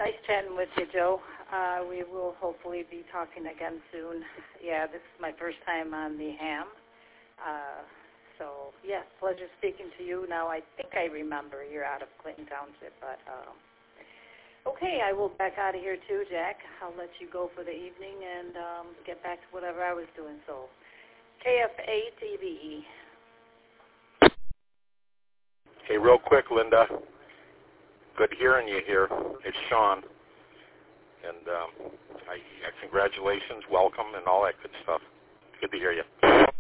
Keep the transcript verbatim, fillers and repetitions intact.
nice chatting with you, Joe. Uh, we will hopefully be talking again soon. Yeah, this is my first time on the ham. Uh, so, yes, yeah, pleasure speaking to you. Now, I think I remember you're out of Clinton Township, but um, okay, I will back out of here too, Jack. I'll let you go for the evening and um, get back to whatever I was doing. So, K F A T V E. Hey, real quick, Linda. Good hearing you here. It's Sean. And um, I, uh, congratulations, welcome, and all that good stuff. Good to hear you.